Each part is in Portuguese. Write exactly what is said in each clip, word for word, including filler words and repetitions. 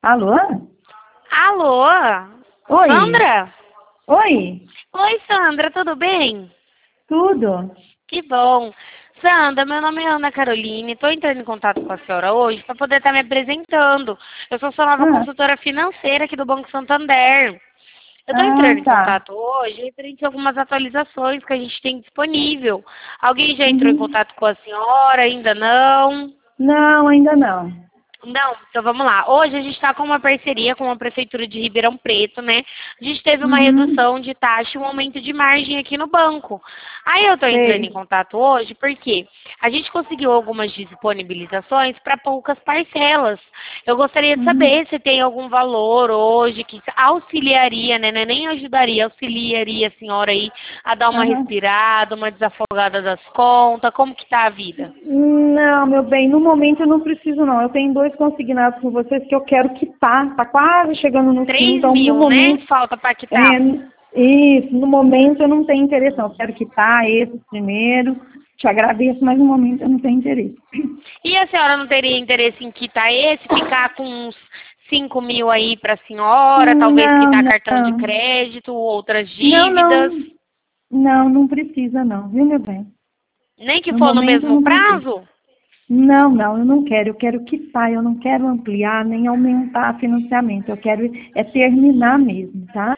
Alô? Alô? Oi? Sandra? Oi? Oi, Sandra, tudo bem? Tudo? Que bom. Sandra, meu nome é Ana Caroline, estou entrando em contato com a senhora hoje para poder estar me apresentando. Eu sou sua nova Ah, consultora financeira aqui do Banco Santander. Eu estou ah, entrando em tá. contato hoje referente a algumas atualizações que a gente tem disponível. Alguém já entrou em Uhum. contato com a senhora? Ainda não? Não, ainda não. Não, então vamos lá. Hoje a gente está com uma parceria com a Prefeitura de Ribeirão Preto, né? A gente teve uma Uhum. redução de taxa e um aumento de margem aqui no banco. Aí eu estou entrando em Sei. contato hoje porque a gente conseguiu algumas disponibilizações para poucas parcelas. Eu gostaria de Uhum. saber se tem algum valor hoje que auxiliaria, né? Não é nem ajudaria, auxiliaria a senhora aí a dar uma Aham. respirada, uma desafogada das contas. Como que tá a vida? Não, meu bem, no momento eu não preciso não. Eu tenho dois consignados com vocês que eu quero quitar. Tá quase chegando no fim, Três então no mil, né? momento. Falta para É, quitar. isso, no momento eu não tenho interesse não. Eu quero quitar esses primeiro. Te agradeço, mas no momento eu não tenho interesse. E a senhora não teria interesse em quitar esse, ficar com uns cinco mil aí para a senhora, talvez Não, quitar cartão de não. crédito, outras Não, dívidas, não. Não, não precisa não, viu, meu bem? nem que No for no momento eu mesmo não preciso. prazo? Não, não, eu não quero. Eu quero quitar, eu não quero ampliar nem aumentar financiamento. Eu quero é terminar mesmo, tá?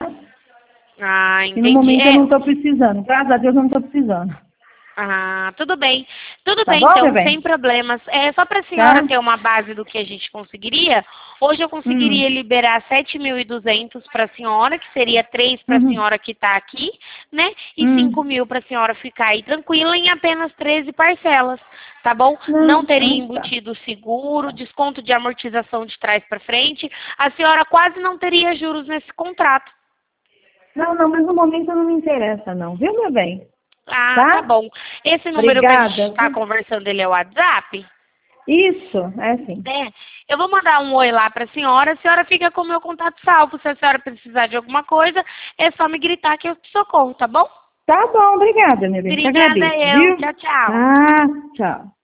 Ah, E no entendi. momento eu É, não estou precisando. Graças a Deus eu não estou precisando. ah, tudo bem. Tudo Tá bem, bom, meu então, sem bem? problemas. É, só para a Tá? senhora ter uma base do que a gente conseguiria, hoje eu conseguiria Hum. liberar sete mil e duzentos para a senhora, que seria três para a Uhum. senhora que está aqui, né? E cinco Hum. mil para a senhora ficar aí tranquila em apenas treze parcelas, tá bom? Não Não, teria ah, tá. embutido seguro, desconto de amortização de trás para frente. A senhora quase não teria juros nesse contrato. Não, não, mas no momento não me interessa não, viu, meu bem? Ah, tá Tá? bom. Esse número que a gente Obrigada, está viu? conversando, ele é o WhatsApp? Isso, é sim. É, eu vou mandar um oi lá para a senhora, a senhora fica com o meu contato salvo. Se a senhora precisar de alguma coisa, é só me gritar que eu te socorro, tá bom? Tá bom, obrigada, meu bem. Te Obrigada agradeço, eu. viu? Tchau, tchau. Tá, tchau.